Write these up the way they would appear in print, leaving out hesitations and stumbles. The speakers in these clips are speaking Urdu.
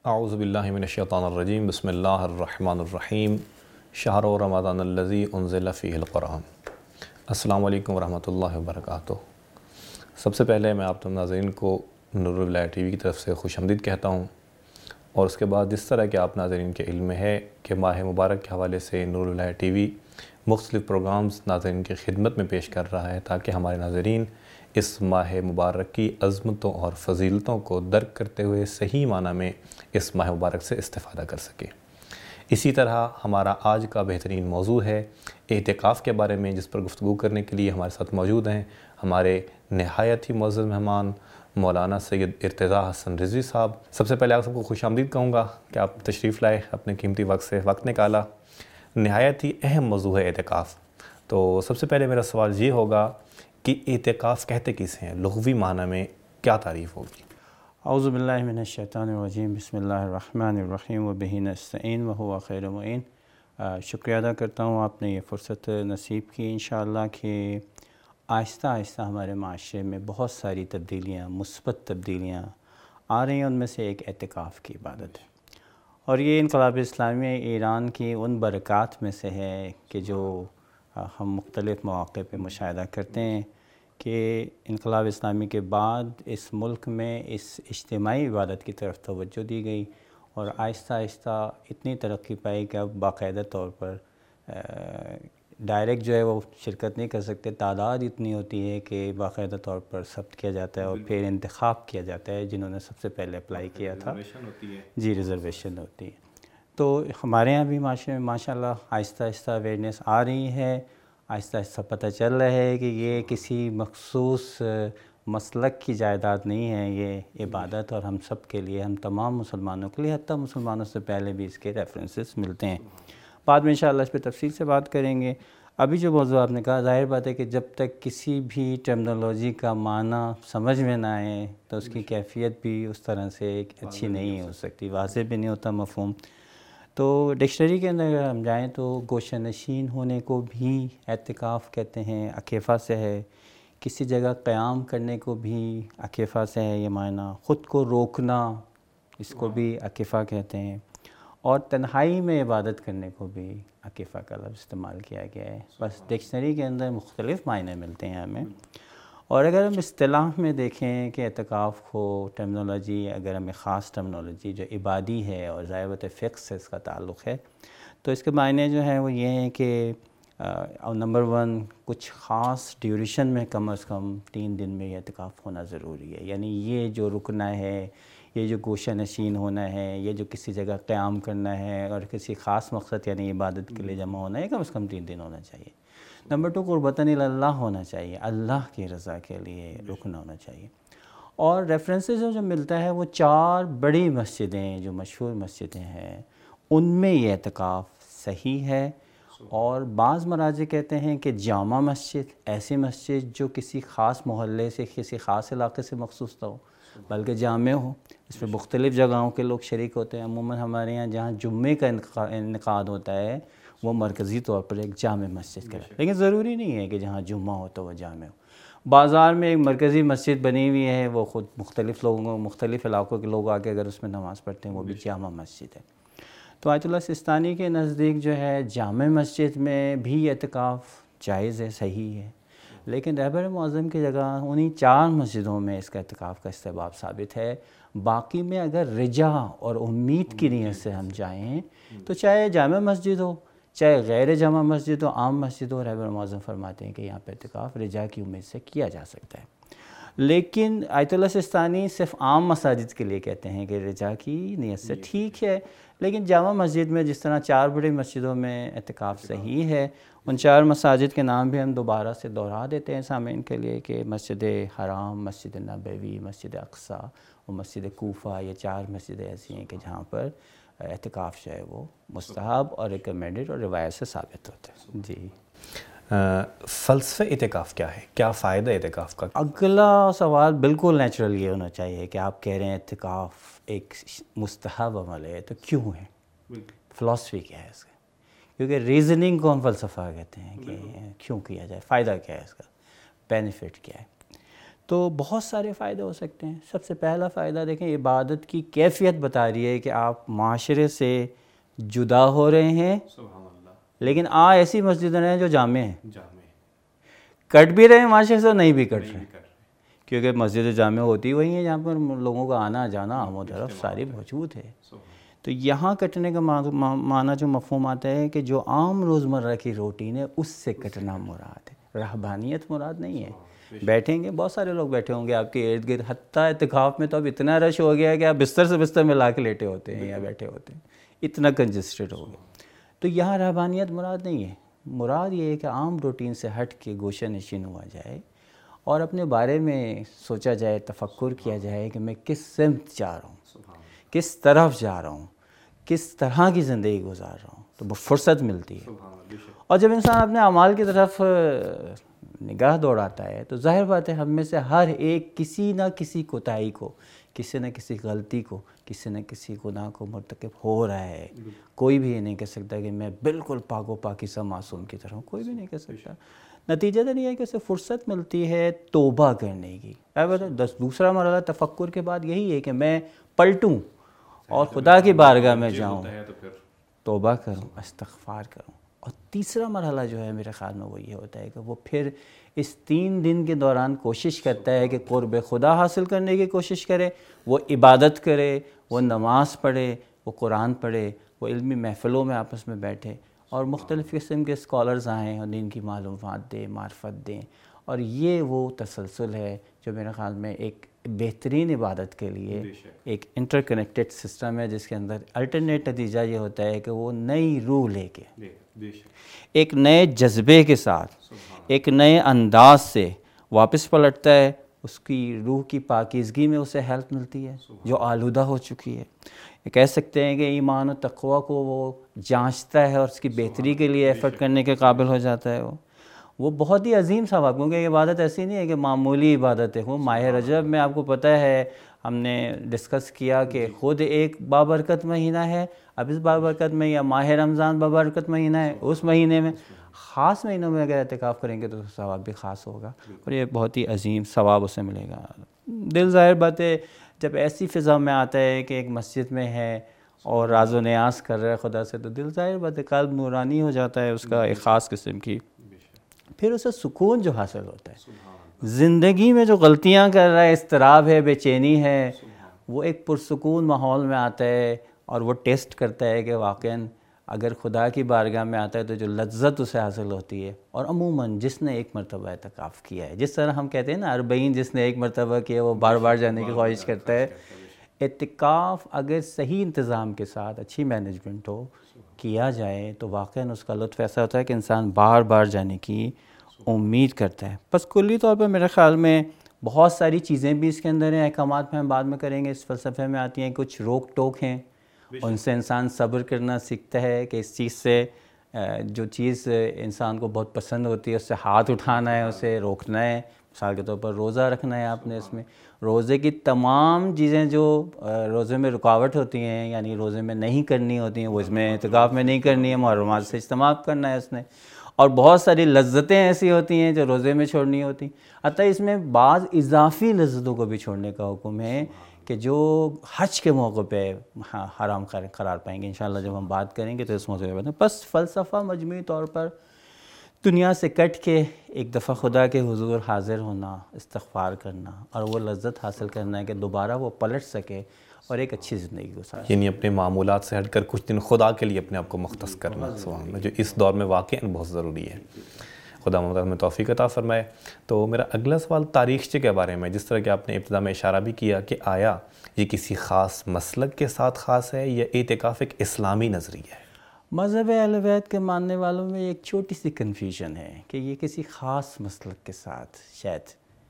اعوذ باللہ من الشیطان الرجیم بسم اللہ الرحمن الرحیم شہر رمضان الذی انزل فیہ القرآن۔ السلام علیکم ورحمۃ اللہ وبرکاتہ۔ سب سے پہلے میں آپ تم ناظرین کو نور الولایہ ٹی وی کی طرف سے خوش آمدید کہتا ہوں، اور اس کے بعد جس طرح کہ آپ ناظرین کے علم میں ہے کہ ماہ مبارک کے حوالے سے نور الولایہ ٹی وی مختلف پروگرامز ناظرین کی خدمت میں پیش کر رہا ہے تاکہ ہمارے ناظرین اس ماہ مبارک کی عظمتوں اور فضیلتوں کو درک کرتے ہوئے صحیح معنی میں اس ماہ مبارک سے استفادہ کر سکے۔ اسی طرح ہمارا آج کا بہترین موضوع ہے اعتکاف کے بارے میں، جس پر گفتگو کرنے کے لیے ہمارے ساتھ موجود ہیں ہمارے نہایت ہی معزز مہمان مولانا سید ارتضیٰ حسن رضوی صاحب۔ سب سے پہلے آپ سب کو خوش آمدید کہوں گا کہ آپ تشریف لائے، اپنے قیمتی وقت سے وقت نکالا۔ نہایت ہی اہم موضوع ہے اعتکاف۔ تو سب سے پہلے میرا سوال یہ ہوگا کہ اعتکاف کہتے کسے ہیں، لغوی معنی میں کیا تعریف ہوگی؟ اعوذ باللہ من الشیطان الرجیم بسم اللہ الرحمن الرحیم وبہ نستعین وہو خیر معین۔ شکریہ ادا کرتا ہوں آپ نے یہ فرصت نصیب کی انشاءاللہ کہ آہستہ آہستہ ہمارے معاشرے میں بہت ساری تبدیلیاں، مثبت تبدیلیاں آ رہی ہیں، ان میں سے ایک اعتکاف کی عبادت ہے، اور یہ انقلاب اسلامی ایران کی ان برکات میں سے ہے کہ جو ہم مختلف مواقع پہ مشاہدہ کرتے ہیں کہ انقلاب اسلامی کے بعد اس ملک میں اس اجتماعی عبادت کی طرف توجہ دی گئی، اور آہستہ آہستہ اتنی ترقی پائی کہ اب باقاعدہ طور پر ڈائریکٹ جو ہے وہ شرکت نہیں کر سکتے، تعداد اتنی ہوتی ہے کہ باقاعدہ طور پر ثبت کیا جاتا ہے اور پھر انتخاب کیا جاتا ہے جنہوں نے سب سے پہلے اپلائی کیا تھا۔ جی، ریزرویشن ہوتی ہے۔ تو ہمارے ہاں بھی معاشرے میں ماشاءاللہ آہستہ آہستہ اویئرنیس آ رہی ہے، آہستہ آہستہ پتہ چل رہا ہے کہ یہ کسی مخصوص مسلک کی جائیداد نہیں ہے، یہ عبادت اور ہم سب کے لیے، ہم تمام مسلمانوں کے لیے، حتیٰ مسلمانوں سے پہلے بھی اس کے ریفرنسز ملتے ہیں۔ بعد میں انشاءاللہ اس پہ تفصیل سے بات کریں گے۔ ابھی جو موضوع آپ نے کہا، ظاہر بات ہے کہ جب تک کسی بھی ٹرمنالوجی کا معنی سمجھ میں نہ آئے تو اس کی کیفیت بھی اس طرح سے اچھی نہیں ہو سکتی، واضح بھی نہیں ہوتا مفہوم۔ تو ڈکشنری کے اندر اگر ہم جائیں تو گوشہ نشین ہونے کو بھی اعتکاف کہتے ہیں، عکیفہ سے ہے۔ کسی جگہ قیام کرنے کو بھی عکیفہ سے ہے یہ معنی، خود کو روکنا اس کو بھی عکیفہ کہتے ہیں، اور تنہائی میں عبادت کرنے کو بھی عکیفہ کا لفظ استعمال کیا گیا ہے۔ بس ڈکشنری کے اندر مختلف معنی ملتے ہیں ہمیں، اور اگر ہم اصطلاح میں دیکھیں کہ اعتکاف کو ٹرمنالوجی، اگر ہمیں خاص ٹرمنالوجی جو عبادی ہے اور ضابط فقہ سے اس کا تعلق ہے، تو اس کے معنی جو ہیں وہ یہ ہیں کہ نمبر 1، کچھ خاص ڈیوریشن میں کم از کم 3 دن میں یہ اعتکاف ہونا ضروری ہے۔ یعنی یہ جو رکنا ہے، یہ جو گوشہ نشین ہونا ہے، یہ جو کسی جگہ قیام کرنا ہے اور کسی خاص مقصد یعنی عبادت کے لیے جمع ہونا ہے، کم از کم 3 دن ہونا چاہیے۔ نمبر 2، قربتاً اللہ ہونا چاہیے، اللہ کی رضا کے لیے رکنا ہونا چاہیے۔ اور ریفرنسز جو ملتا ہے وہ 4 بڑی مسجدیں جو مشہور مسجدیں ہیں ان میں یہ اعتکاف صحیح ہے، اور بعض مراجع کہتے ہیں کہ جامع مسجد، ایسی مسجد جو کسی خاص محلے سے، کسی خاص علاقے سے مخصوص نہ ہو بلکہ جامع ہو، اس میں مختلف جگہوں کے لوگ شریک ہوتے ہیں۔ عموماً ہمارے یہاں جہاں جمعے کا انعقاد ہوتا ہے وہ مرکزی طور پر ایک جامع مسجد کا ہے، لیکن ضروری نہیں ہے کہ جہاں جمعہ ہو تو وہ جامع ہو۔ بازار میں ایک مرکزی مسجد بنی ہوئی ہے، وہ خود مختلف لوگوں، مختلف علاقوں کے لوگ آ کے اگر اس میں نماز پڑھتے ہیں، وہ بھی جامع مسجد ہے۔ تو آیت اللہ سستانی کے نزدیک جو ہے جامع مسجد میں بھی اعتکاف جائز ہے، صحیح ہے، لیکن رہبر معظم کی جگہ انہی 4 مسجدوں میں اس کا اعتکاف کا استحباب ثابت ہے۔ باقی میں اگر رجا اور امید کی نیت سے ہم جائیں تو چاہے جامع مسجد ہو، چاہے غیر جامع مسجد ہو، عام مسجد ہو، رہبر معظم فرماتے ہیں کہ یہاں پہ اعتکاف رجا کی امید سے کیا جا سکتا ہے۔ لیکن آیت اللہ سستانی صرف عام مساجد کے لیے کہتے ہیں کہ رجا کی نیت سے ٹھیک ہے، لیکن جامع مسجد میں جس طرح 4 بڑی مسجدوں میں اعتکاف صحیح ہے، ان 4 مساجد کے نام بھی ہم دوبارہ سے دہرا دیتے ہیں سامعین کے لیے کہ مسجد حرام، مسجد نبوی، مسجد اقصیٰ اور مسجد کوفہ، یہ 4 مسجدیں ایسی ہیں کہ جہاں پر اعتکاف جو ہے وہ مستحب اور ریکمینڈڈ اور روایت سے ثابت ہوتا ہے۔ جی، فلسفہ اعتکاف کیا ہے؟ کیا فائدہ اعتکاف کا؟ اگلا سوال بالکل نیچرل یہ ہونا چاہیے کہ آپ کہہ رہے ہیں اعتکاف ایک مستحب عمل ہے تو کیوں ہے؟ فلسفی کیا ہے اس کا؟ کیونکہ ریزننگ کو ہم فلسفہ کہتے ہیں کہ کیوں کیا جائے، فائدہ کیا ہے اس کا، بینیفٹ کیا ہے۔ تو بہت سارے فائدے ہو سکتے ہیں. سب سے پہلا فائدہ دیکھیں، عبادت کی کیفیت بتا رہی ہے کہ آپ معاشرے سے جدا ہو رہے ہیں. لیکن ایسی مسجدیں ہیں جو جامع ہیں، کٹ بھی رہے ہیں معاشرے سے، نہیں بھی کٹ رہے، کیونکہ مسجد جامع ہوتی وہی ہیں جہاں پر لوگوں کا آنا جانا عام و طرف ساری موجود ہے. تو یہاں کٹنے کا معنی جو مفہوم آتا ہے کہ جو عام روزمرہ کی روٹین ہے اس سے کٹنا مراد ہے، رہبانیت مراد نہیں ہے. بیٹھیں گے، بہت سارے لوگ بیٹھے ہوں گے آپ کے ارد گرد، حتیٰ اعتکاف میں تو اب اتنا رش ہو گیا ہے کہ آپ بستر سے بستر ملا کے لیٹے ہوتے ہیں یا بیٹھے ہوتے ہیں، اتنا کنجسٹڈ ہو گیا. تو یہاں رہبانیت مراد نہیں ہے، مراد یہ ہے کہ عام روٹین سے ہٹ کے گوشہ نشین ہوا جائے اور اپنے بارے میں سوچا جائے، تفکر کیا جائے کہ میں کس سمت جا رہا ہوں، کس طرف جا رہا ہوں، کس طرح کی زندگی گزار رہا ہوں. تو وہ فرصت ملتی ہے. اور جب انسان اپنے اعمال کی طرف نگاہ دوڑاتا ہے تو ظاہر بات ہے ہم میں سے ہر ایک کسی نہ کسی کوتاہی کو، کسی نہ کسی غلطی کو، کسی نہ کسی گناہ کو مرتکب ہو رہا ہے. کوئی بھی یہ نہیں کہہ سکتا کہ میں بالکل پاک و پاکیزہ معصوم کی طرح ہوں، کوئی بھی نہیں کہہ سکتا. نتیجہ تو یہ ہے کہ اسے فرصت ملتی ہے توبہ کرنے کی. دوسرا مرحلہ تفکر کے بعد یہی ہے کہ میں پلٹوں اور خدا کی بارگاہ میں جاؤں، توبہ کروں، استغفار کروں. اور تیسرا مرحلہ جو ہے میرے خیال میں وہ یہ ہوتا ہے کہ وہ پھر اس 3 دن کے دوران کوشش کرتا ہے کہ قرب خدا حاصل کرنے کی کوشش کرے، وہ عبادت کرے، وہ نماز پڑھے، وہ قرآن پڑھے، وہ علمی محفلوں میں آپس میں بیٹھے اور مختلف قسم کے اسکالرز آئیں اور دین کی معلومات دیں، معرفت دیں. اور یہ وہ تسلسل ہے جو میرے خیال میں ایک بہترین عبادت کے لیے ایک انٹر کنیکٹڈ سسٹم ہے، جس کے اندر الٹرنیٹ نتیجہ یہ ہوتا ہے کہ وہ نئی روح لے کے، ایک نئے جذبے کے ساتھ، ایک نئے انداز سے واپس پلٹتا ہے. اس کی روح کی پاکیزگی میں اسے ہیلپ ملتی ہے جو آلودہ ہو چکی ہے. یہ کہہ سکتے ہیں کہ ایمان و تقوی کو وہ جانچتا ہے اور اس کی بہتری کے لیے ایفرٹ کرنے کے قابل ہو جاتا ہے. وہ بہت ہی عظیم ثواب، کیونکہ یہ عبادت ایسی نہیں ہے کہ معمولی عبادت ہے. وہ ماہ رجب میں آپ کو پتہ ہے ہم نے ڈسکس کیا کہ خود ایک بابرکت مہینہ ہے. اب اس بابرکت میں یا ماہ رمضان بابرکت مہینہ ہے، اس مہینے میں خاص مہینوں میں اگر اعتکاف کریں گے تو ثواب بھی خاص ہوگا اور یہ بہت ہی عظیم ثواب اسے ملے گا. دل ظاہر بات ہے جب ایسی فضا میں آتا ہے کہ ایک مسجد میں ہے اور راز و نیاز کر رہا ہے خدا سے، تو دل ظاہر بات ہے قلب نورانی ہو جاتا ہے، اس کا ایک خاص قسم کی. پھر اسے سکون جو حاصل ہوتا ہے، زندگی میں جو غلطیاں کر رہا ہے، اضطراب ہے، بے چینی ہے، وہ ایک پرسکون ماحول میں آتا ہے اور وہ ٹیسٹ کرتا ہے کہ واقعاً اگر خدا کی بارگاہ میں آتا ہے تو جو لذت اسے حاصل ہوتی ہے. اور عموماً جس نے ایک مرتبہ اعتکاف کیا ہے، جس طرح ہم کہتے ہیں نا 40 جس نے ایک مرتبہ کیا وہ بار بار جانے کی خواہش کرتا ہے. اعتکاف اگر صحیح انتظام کے ساتھ اچھی مینجمنٹ ہو کیا جائے تو واقعاً اس کا لطف ایسا ہوتا ہے کہ انسان بار بار جانے کی امید کرتا ہے. بس کلی طور پر میرے خیال میں بہت ساری چیزیں بھی اس کے اندر ہیں، احکامات میں ہم بعد میں کریں گے، اس فلسفے میں آتی ہیں. کچھ روک ٹوک ہیں، ان سے انسان صبر کرنا سیکھتا ہے کہ اس چیز سے جو چیز انسان کو بہت پسند ہوتی ہے اس سے ہاتھ اٹھانا ہے، اسے روکنا ہے. مثال کے طور پر روزہ رکھنا ہے آپ نے، اس میں روزے کی تمام چیزیں جو روزے میں رکاوٹ ہوتی ہیں، یعنی روزے میں نہیں کرنی ہوتی ہیں، وہ اس میں اعتکاف میں نہیں کرنی ہے، محرمات سے اجتناب کرنا ہے اس نے. اور بہت ساری لذتیں ایسی ہوتی ہیں جو روزے میں چھوڑنی ہوتی ہیں. حتیٰ اس میں بعض اضافی لذتوں کو بھی چھوڑنے کا حکم ہے کہ جو حج کے موقع پہ حرام قرار پائیں گے. انشاءاللہ جب ہم بات کریں گے تو اس موضوع پہ. بس فلسفہ مجموعی طور پر دنیا سے کٹ کے ایک دفعہ خدا کے حضور حاضر ہونا، استغفار کرنا اور وہ لذت حاصل کرنا ہے کہ دوبارہ وہ پلٹ سکے اور ایک اچھی زندگی گزارے. یعنی اپنے معمولات سے ہٹ کر کچھ دن خدا کے لیے اپنے آپ کو مختص کرنا، سبحان اللہ، جو اس دور میں واقعاً بہت ضروری ہے. خدا مدد میں توفیق عطا فرمائے. تو میرا اگلا سوال تاریخچے کے بارے میں، جس طرح کہ آپ نے ابتدا میں اشارہ بھی کیا کہ آیا یہ کسی خاص مسلک کے ساتھ خاص ہے یا اعتکاف ایک اسلامی نظریہ ہے؟ مذہب اہل بیت کے ماننے والوں میں ایک چھوٹی سی کنفیوژن ہے کہ یہ کسی خاص مسلک کے ساتھ شاید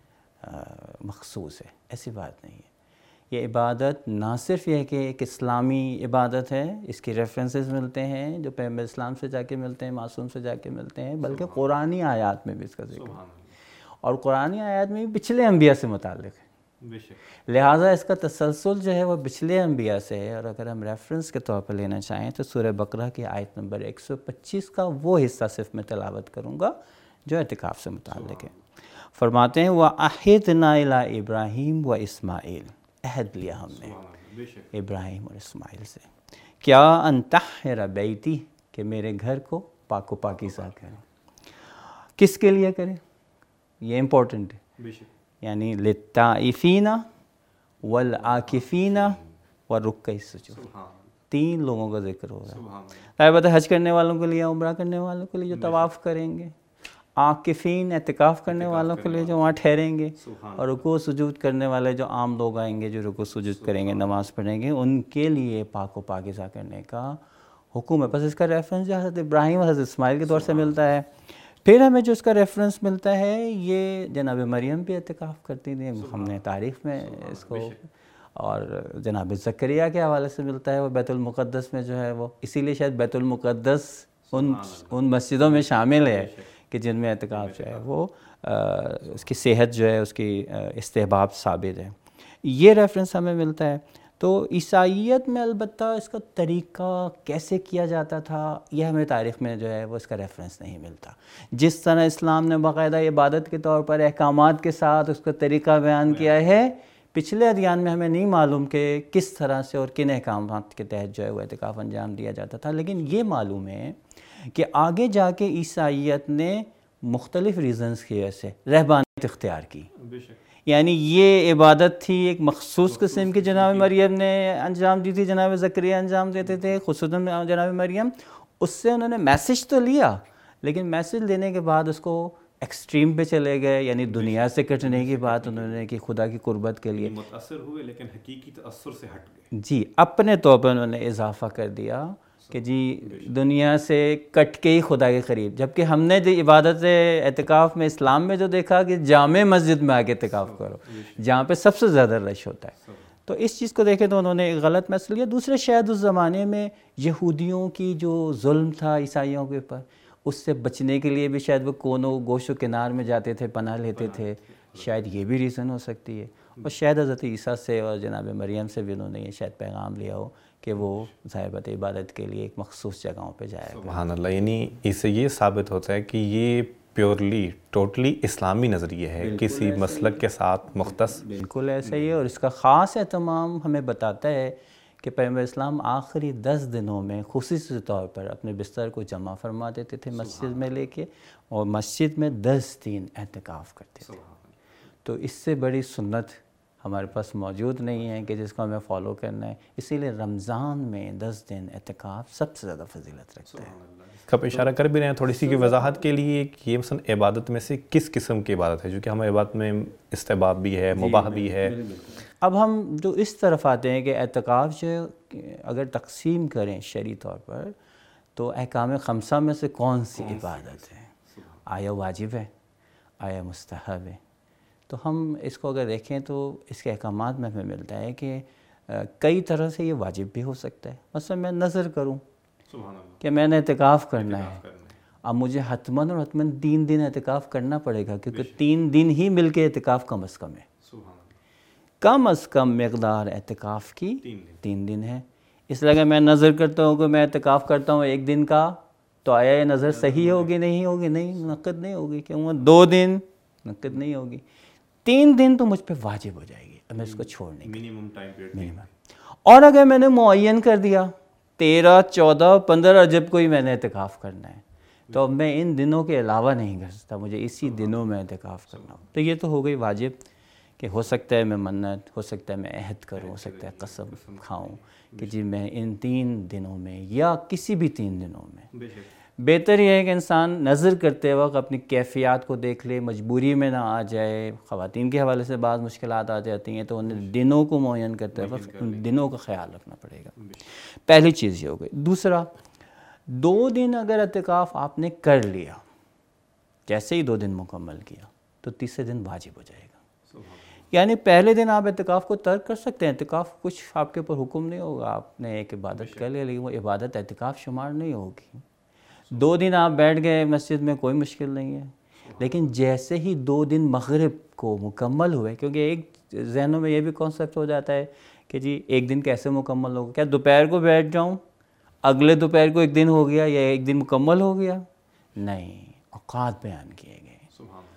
مخصوص ہے. ایسی بات نہیں ہے. یہ عبادت نہ صرف یہ ہے کہ ایک اسلامی عبادت ہے، اس کی ریفرنسز ملتے ہیں جو پیغمبر اسلام سے جا کے ملتے ہیں، معصوم سے جا کے ملتے ہیں، بلکہ قرآنی آیات میں بھی اس کا ذکر ہے اور قرآنی آیات میں بھی پچھلے انبیاء سے متعلق ہے. لہٰذا اس کا تسلسل جو ہے وہ پچھلے انبیاء سے ہے. اور اگر ہم ریفرنس کے طور پر لینا چاہیں تو سورہ بقرہ کی آیت نمبر 125 کا وہ حصہ صرف میں تلاوت کروں گا جو اعتکاف سے متعلق ہے. فرماتے ہیں وَأَحِدْنَا إِلَىٰ إِبْرَاهِيمَ وَإِسْمَاعِيلَ، عہد لیا ہم نے ابراہیم اور اسماعیل سے، کیا ان طہر بیتی، کہ میرے گھر کو پاک و پاکیزہ کریں۔ کس کے لیے کریں؟ یہ امپورٹنٹ ہے، یعنی للطائفین والعاکفین والرکع السجود، 3 لوگوں کا ذکر ہو رہا ہے۔ بات ہے حج کرنے والوں کے لیے، عمرہ کرنے والوں کے لیے جو طواف کریں گے، عاکفین اعتکاف کرنے والوں کے لیے جو وہاں ٹھہریں گے، اور رکوع سجود کرنے والے جو عام لوگ آئیں گے جو رکوع سجود کریں گے، نماز پڑھیں گے، ان کے لیے پاک و پاکیزہ کرنے کا حکم ہے۔ بس اس کا ریفرنس جو حضرت ابراہیم اور حضرت اسماعیل کے دور سے ملتا ہے۔ پھر ہمیں جو اس کا ریفرنس ملتا ہے، یہ جناب مریم بھی اعتکاف کرتی تھیں، ہم نے تاریخ میں اس کو، اور جناب زکریا کے حوالے سے ملتا ہے، وہ بیت المقدس میں جو ہے وہ، اسی لیے شاید بیت المقدس ان مسجدوں میں شامل ہے کہ جن میں اعتکاف جو ہے وہ اس کی صحت جو ہے اس کی استحباب ثابت ہے۔ یہ ریفرنس ہمیں ملتا ہے۔ تو عیسائیت میں البتہ اس کا طریقہ کیسے کیا جاتا تھا، یہ ہمیں تاریخ میں جو ہے وہ اس کا ریفرنس نہیں ملتا۔ جس طرح اسلام نے باقاعدہ عبادت کے طور پر احکامات کے ساتھ اس کا طریقہ بیان کیا ہے، پچھلے ادیان میں ہمیں نہیں معلوم کہ کس طرح سے اور کن احکامات کے تحت جو ہے وہ اعتکاف انجام دیا جاتا تھا۔ لیکن یہ معلوم ہے کہ آگے جا کے عیسائیت نے مختلف ریزنز کی وجہ سے رہبانیت اختیار کی، یعنی یہ عبادت تھی ایک مخصوص قسم کی جناب مریم نے انجام دی تھی، جناب زکریا انجام دیتے تھے، خصوصاً جناب مریم، اس سے انہوں نے میسج تو لیا، لیکن میسج لینے کے بعد اس کو ایکسٹریم پہ چلے گئے، یعنی دنیا سے کٹنے کی بات انہوں نے کی، خدا کی قربت کے لیے متاثر ہوئے لیکن حقیقی تاثر سے ہٹ گئے۔ جی، اپنے طور پر انہوں نے اضافہ کر دیا کہ جی دنیا سے کٹ کے ہی خدا کے قریب، جبکہ ہم نے جو عبادت اعتکاف میں اسلام میں جو دیکھا کہ جامع مسجد میں آ کے اعتکاف کرو، جہاں پہ سب سے زیادہ رش ہوتا ہے، تو اس چیز کو دیکھیں تو انہوں نے ایک غلط میسج لیا۔ دوسرے شاید اس زمانے میں یہودیوں کی جو ظلم تھا عیسائیوں کے اوپر، اس سے بچنے کے لیے بھی شاید وہ کونوں گوش و کنار میں جاتے تھے، پناہ لیتے تھے، شاید یہ بھی ریزن ہو سکتی ہے، اور شاید حضرت عیسیٰ سے اور جناب مریم سے بھی انہوں نے یہ شاید پیغام لیا ہو کہ وہ ظاہرت عبادت کے لیے ایک مخصوص جگہوں پہ جائے گا۔ سبحان اللہ، یعنی اس سے یہ ثابت ہوتا ہے کہ یہ پیورلی ٹوٹلی اسلامی نظریہ ہے، کسی مسلک کے ساتھ مختص۔ بالکل ایسا ہی ہے، اور اس کا خاص اہتمام ہمیں بتاتا ہے کہ پیغمبر اسلام آخری 10 دنوں میں خصوصی طور پر اپنے بستر کو جمع فرما دیتے تھے مسجد میں لے کے، اور مسجد میں 10 دن اعتکاف کرتے تھے۔ تو اس سے بڑی سنت ہمارے پاس موجود نہیں ہے کہ جس کو ہمیں فالو کرنا ہے، اسی لیے رمضان میں 10 دن اعتکاف سب سے زیادہ فضیلت رکھتا ہے۔ اس کا اشارہ کر بھی رہے ہیں تھوڑی سی کی وضاحت کے لیے کہ یہ مثلا عبادت میں سے کس قسم کی عبادت ہے، جو کہ ہمیں عبادت میں استحباب بھی ہے، مباح بھی ہے۔ اب ہم جو اس طرف آتے ہیں کہ اعتکاف جو اگر تقسیم کریں شرعی طور پر، تو احکام خمسہ میں سے کون سی عبادت ہے، آیا واجب ہے، آیا مستحب ہے؟ تو ہم اس کو اگر دیکھیں تو اس کے احکامات میں ہمیں ملتا ہے کہ کئی طرح سے یہ واجب بھی ہو سکتا ہے۔ مثلا میں نظر کروں کہ میں نے اعتکاف کرنا ہے، اب مجھے حتماً اور حتماً 3 دن اعتکاف کرنا پڑے گا، کیونکہ 3 دن ہی مل کے اعتکاف کم از کم ہے، کم از کم مقدار اعتکاف کی 3 دن ہے۔ اس لیے اگر میں نظر کرتا ہوں کہ میں اعتکاف کرتا ہوں 1 دن کا، تو آیا یہ نظر صحیح ہوگی نہیں ہوگی؟ نہیں، منعقد نہیں ہوگی، کیوں 2 دن منعقد نہیں ہوگی، 3 دن تو مجھ پہ واجب ہو جائے گی، اب میں اس کو چھوڑنے کی منیمم ٹائم پیریڈ۔ اور اگر میں نے معین کر دیا 13، 14، 15 جب کوئی میں نے اعتکاف کرنا ہے، تو اب میں ان دنوں کے علاوہ نہیں کر سکتا، مجھے اسی دنوں میں اعتکاف کرنا ہو۔ تو یہ تو ہو گئی واجب کہ ہو سکتا ہے میں منت، ہو سکتا ہے میں عہد کروں، ہو سکتا ہے قسم کھاؤں کہ جی میں ان 3 دنوں میں یا کسی بھی 3 دنوں میں۔ بہتر یہ ہے کہ انسان نظر کرتے وقت اپنی کیفیات کو دیکھ لے، مجبوری میں نہ آ جائے۔ خواتین کے حوالے سے بعض مشکلات آ جاتی ہیں، تو انہیں دنوں کو معین کرتے وقت ان دنوں کا خیال رکھنا پڑے گا۔ پہلی چیز یہ ہو گئی۔ دوسرا، 2 دن اگر اعتکاف آپ نے کر لیا، جیسے ہی 2 دن مکمل کیا، تو تیسرے دن واجب ہو جائے گا۔ یعنی پہلے دن آپ اعتکاف کو ترک کر سکتے ہیں، اعتکاف کچھ آپ کے اوپر حکم نہیں ہوگا، آپ نے ایک عبادت کر لیا، لیکن وہ عبادت اعتکاف شمار نہیں ہوگی۔ 2 دن آپ بیٹھ گئے مسجد میں، کوئی مشکل نہیں ہے، لیکن جیسے ہی 2 دن مغرب کو مکمل ہوئے، کیونکہ ایک ذہنوں میں یہ بھی کانسیپٹ ہو جاتا ہے کہ جی 1 دن کیسے مکمل ہوگا، کیا دوپہر کو بیٹھ جاؤں، اگلے دوپہر کو 1 دن ہو گیا یا 1 دن مکمل ہو گیا؟ نہیں، اوقات بیان کیے گئے۔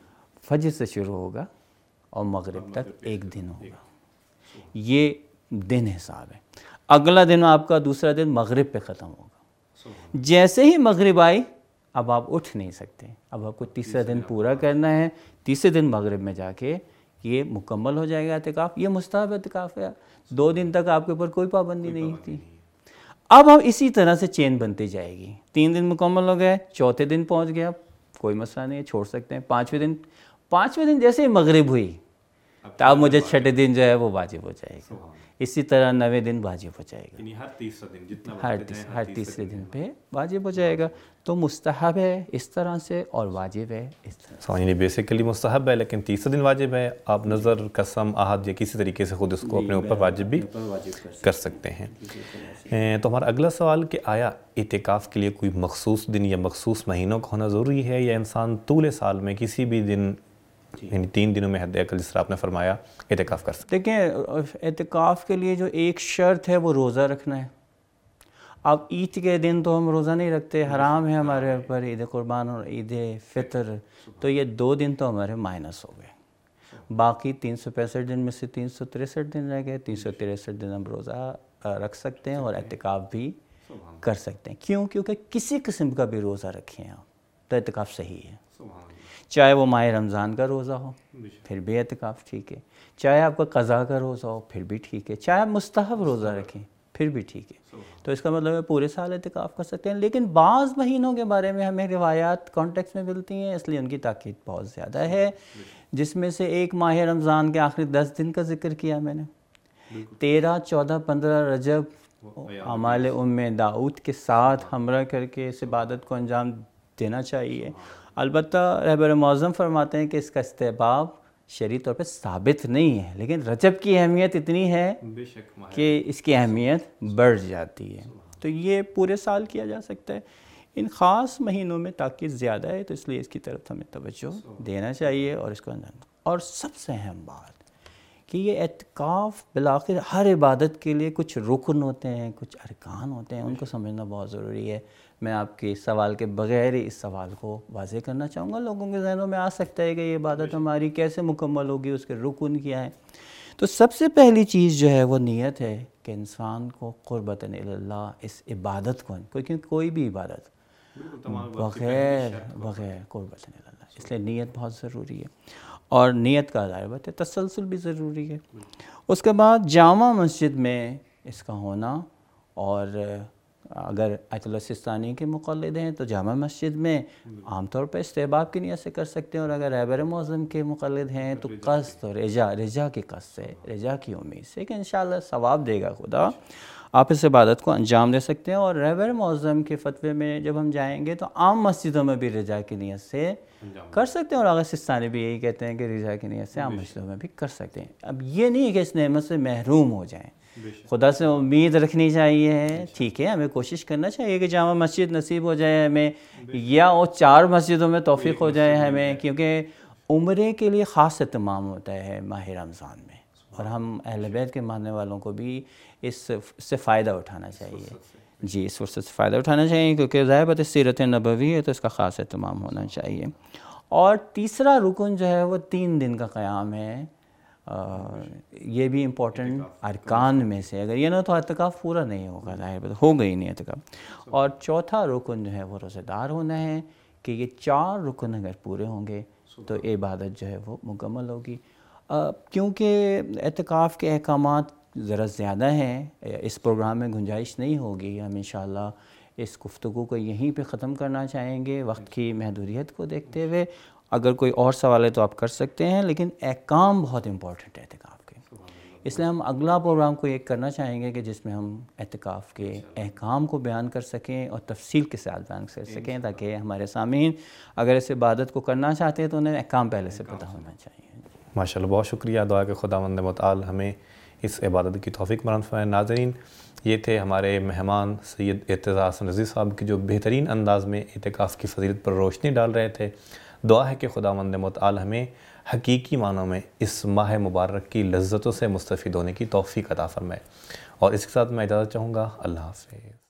فجر سے شروع ہوگا اور مغرب تک ایک دن ہوگا. یہ دن حساب ہے. اگلا دن آپ کا دوسرا دن مغرب پہ ختم ہوگا. جیسے ہی مغرب آئی اب آپ اٹھ نہیں سکتے. اب آپ کو تیسرا دن پورا کرنا ہے. تیسرے دن مغرب میں جا کے یہ مکمل ہو جائے گا اعتکاف. یہ مستحب اعتکاف ہے. 2 دن تک آپ کے اوپر کوئی پابندی نہیں تھی. اب ہم اسی طرح سے چین بنتی جائے گی. 3 دن مکمل ہو گئے, چوتھے دن پہنچ گیا, کوئی مسئلہ نہیں ہے, چھوڑ سکتے ہیں. 5ویں دن جیسے ہی مغرب ہوئی تو اب مجھے 6ٹھے دن جو ہے وہ واجب ہو جائے گا. اسی طرح 9ویں دن واجب ہو جائے گا. ہر تیسرے دن پہ واجب ہو جائے گا. تو مستحب ہے اس طرح سے اور واجب ہے اس طرح سے. یعنی بیسیکلی مستحب ہے لیکن تیسرے دن واجب ہے. آپ نظر, قسم, عہد یا کسی طریقے سے خود اس کو اپنے اوپر واجب بھی کر سکتے ہیں. تو ہمارا اگلا سوال کہ آیا اعتکاف کے لیے کوئی مخصوص دن یا مخصوص مہینوں کا ہونا ضروری ہے, یا انسان طول سال میں کسی بھی دن یعنی 3 دنوں میں حد اقل جس طرح آپ نے فرمایا اعتکاف کر سکتے؟ دیکھیں اعتکاف کے لیے جو ایک شرط ہے وہ روزہ رکھنا ہے. اب عید کے دن تو ہم روزہ نہیں رکھتے, حرام ہے ہمارے اوپر عید قربان اور عید فطر, تو یہ 2 دن تو ہمارے مائنس ہو گئے. باقی 365 دن میں سے 363 دن رہ گئے. 363 دن ہم روزہ رکھ سکتے ہیں اور اعتکاف بھی کر سکتے ہیں. کیونکہ کسی قسم کا بھی روزہ رکھیں آپ تو اعتکاف صحیح ہے. چاہے وہ ماہ رمضان کا روزہ ہو پھر بھی اعتکاف ٹھیک ہے, چاہے آپ کا قضا کا روزہ ہو پھر بھی ٹھیک ہے, چاہے آپ مستحب روزہ رکھیں پھر بھی ٹھیک ہے. تو اس کا مطلب ہے پورے سال اعتکاف کر سکتے ہیں. لیکن بعض مہینوں کے بارے میں ہمیں روایات کانٹیکس میں ملتی ہیں, اس لیے ان کی تاکید بہت زیادہ ہے. جس میں سے ایک ماہ رمضان کے آخری 10 دن کا ذکر کیا میں نے. 13, 14, 15 رجب اعمال ام داؤد کے ساتھ ہمراہ کر کے اس عبادت کو انجام دینا چاہیے. البتہ رہبر معظم فرماتے ہیں کہ اس کا استحباب شرعی طور پہ ثابت نہیں ہے, لیکن رجب کی اہمیت اتنی ہے کہ اس کی اہمیت بڑھ جاتی ہے. تو یہ پورے سال کیا جا سکتا ہے. ان خاص مہینوں میں تاکید زیادہ ہے تو اس لیے اس کی طرف ہمیں توجہ دینا چاہیے اور اس کو انجام. اور سب سے اہم بات کہ یہ اعتکاف بالآخر ہر عبادت کے لیے کچھ رکن ہوتے ہیں, کچھ ارکان ہوتے ہیں, ان کو سمجھنا بہت ضروری ہے. میں آپ کے سوال کے بغیر اس سوال کو واضح کرنا چاہوں گا. لوگوں کے ذہنوں میں آ سکتا ہے کہ یہ عبادت ہماری کیسے مکمل ہوگی, اس کے رکن کیا ہیں. تو سب سے پہلی چیز جو ہے وہ نیت ہے کہ انسان کو قربتاً اللہ اس عبادت کو, کیونکہ کوئی بھی عبادت بغیر قربتاً اللہ, اس لیے نیت بہت ضروری ہے. اور نیت کا ضابط ہے تسلسل بھی ضروری ہے. اس کے بعد جامع مسجد میں اس کا ہونا, اور اگر آیت اللہ سستانی کے مقلد ہیں تو جامع مسجد میں عام طور پہ استحباب کی نیت سے کر سکتے ہیں, اور اگر رہبر معظم کے مقلد ہیں تو قصد اور رجا کی قصد سے, رجا کی امید سے کہ انشاءاللہ ثواب دے گا خدا, آپ اس عبادت کو انجام دے سکتے ہیں. اور رہبر معظم کے فتوے میں جب ہم جائیں گے تو عام مسجدوں میں بھی رجا کی نیت سے کر سکتے ہیں, اور آغا سستانی بھی یہی کہتے ہیں کہ رجا کی نیت سے عام مسجدوں میں بھی کر سکتے ہیں. اب یہ نہیں کہ اس نعمت سے محروم ہو جائیں, خدا سے امید رکھنی چاہیے. ٹھیک ہے, ہمیں کوشش کرنا چاہیے کہ جامع مسجد نصیب ہو جائے ہمیں, یا وہ 4 مسجدوں میں توفیق ہو جائے ہمیں, کیونکہ عمرے کے لیے خاص اہتمام ہوتا ہے ماہ رمضان میں, اور ہم اہل بیت کے ماننے والوں کو بھی اس سے فائدہ اٹھانا چاہیے. جی, اس فرصت سے فائدہ اٹھانا چاہیے کیونکہ ضابط سیرت نبوی ہے تو اس کا خاص اہتمام ہونا چاہیے. اور تیسرا رکن جو ہے وہ 3 دن کا قیام ہے. یہ بھی امپورٹنٹ ارکان میں سے, اگر یہ نہ تو اعتکاف پورا نہیں ہوگا, ظاہر بات ہوگا ہی نہیں اعتکاف. اور چوتھا رکن جو ہے وہ روزہ دار ہونا ہے, کہ یہ 4 رکن اگر پورے ہوں گے تو عبادت جو ہے وہ مکمل ہوگی. کیونکہ اعتکاف کے احکامات ذرا زیادہ ہیں, اس پروگرام میں گنجائش نہیں ہوگی. ہم انشاءاللہ اس گفتگو کو یہیں پہ ختم کرنا چاہیں گے وقت کی محدودیت کو دیکھتے ہوئے. اگر کوئی اور سوال ہے تو آپ کر سکتے ہیں, لیکن احکام بہت امپورٹنٹ ہے اعتکاف کے, اس لیے ہم اگلا پروگرام کو ایک کرنا چاہیں گے کہ جس میں ہم اعتکاف کے احکام کو بیان کر سکیں اور تفصیل کے ساتھ بیان کر سکیں, تاکہ ہمارے سامعین اگر اس عبادت کو کرنا چاہتے ہیں تو انہیں احکام پہلے سے پتہ ہونا چاہیے. ماشاءاللہ, بہت شکریہ. دعا کہ خداوند متعال ہمیں اس عبادت کی توفیق مرحم فرمائے. ناظرین, یہ تھے ہمارے مہمان سید اعتزاز حسن رضوی صاحب کی جو بہترین انداز میں اعتکاف کی فضیلت پر روشنی ڈال رہے تھے. دعا ہے کہ خداوند متعال ہمیں حقیقی معنوں میں اس ماہ مبارک کی لذتوں سے مستفید ہونے کی توفیق عطا فرمائے. اور اس کے ساتھ میں اجازت چاہوں گا. اللہ حافظ.